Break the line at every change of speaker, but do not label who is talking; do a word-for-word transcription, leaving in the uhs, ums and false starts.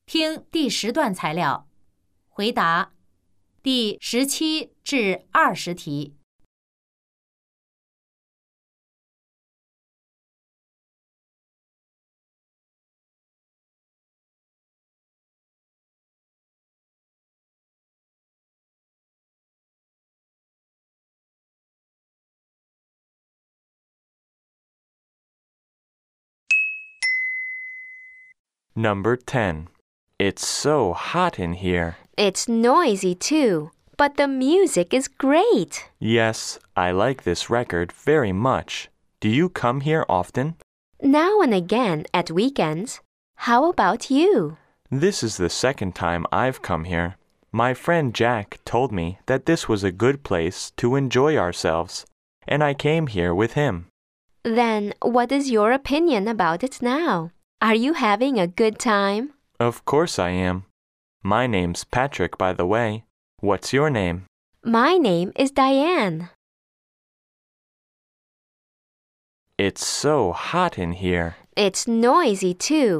听第十段材料，回答第十七至二十题。
Number ten. It's so hot in here.
It's noisy too, but the music is great.
Yes, I like this record very much. Do you come here often?
Now and again at weekends. How about you?
This is the second time I've come here. My friend Jack told me that this was a good place to enjoy ourselves, and I came here with him.
Then what is your opinion about it now? Are you having a good time?
Of course I am. My name's Patrick, by the way. What's your name?
My name is Diane.
It's so hot in here.
It's noisy too,